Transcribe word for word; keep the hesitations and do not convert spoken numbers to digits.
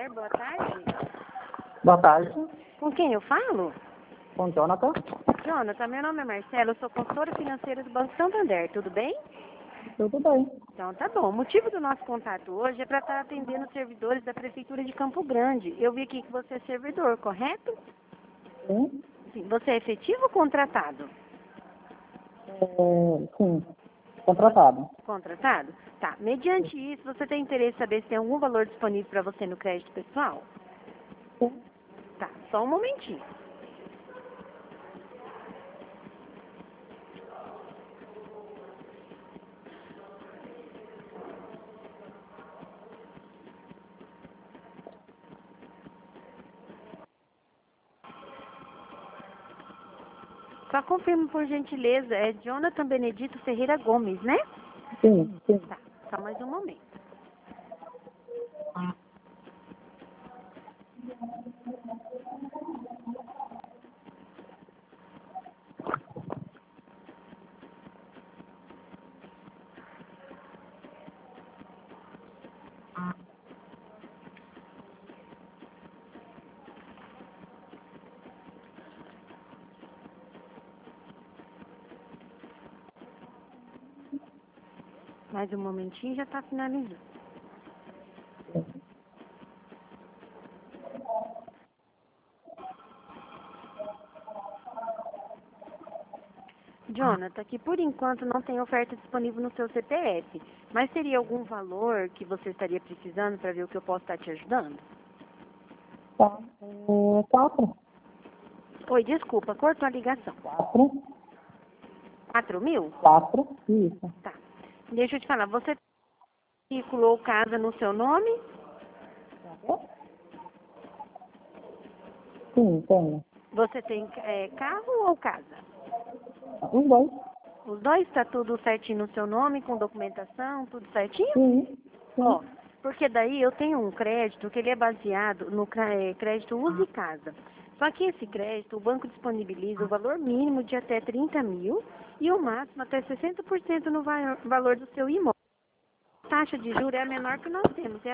Santander, boa tarde. Boa tarde, Com quem eu falo? com Jonathan. Jonathan, meu nome é Marcelo, eu sou consultora financeira do Banco Santander, tudo bem? Tudo bem. Então tá bom. O motivo do nosso contato hoje é para estar atendendo os servidores da Prefeitura de Campo Grande. Eu vi aqui que você é servidor, correto? Sim, Sim. Você é efetivo ou contratado? é, sim, contratado. Contratado? Tá. Mediante isso, você tem interesse em saber se tem algum valor disponível para você no crédito pessoal? Sim. Tá, só um momentinho. Só confirma por gentileza, é Jonathan Benedito Ferreira Gomes, né? Sim, sim. Tá, só mais um momento. Mais um momentinho, já está finalizando. Jonathan, que por enquanto não tem oferta disponível no seu C P F, mas teria algum valor que você estaria precisando para ver o que eu posso estar te ajudando? Tá. É, quatro. Oi, desculpa, cortou a ligação. Quatro. Quatro mil? Quatro. Isso. Tá. Deixa eu te falar, você circulou casa no seu nome? Sim, tenho. Você tem é, carro ou casa? Os dois. Os dois está tudo certinho no seu nome, com documentação, tudo certinho? Sim. Ó, Sim. porque daí eu tenho um crédito que ele é baseado no cra- é, crédito Use Casa. Só que esse crédito, o banco disponibiliza o valor mínimo de até trinta mil e o máximo até sessenta por cento no va- valor do seu imóvel. A taxa de juros é a menor que nós temos, é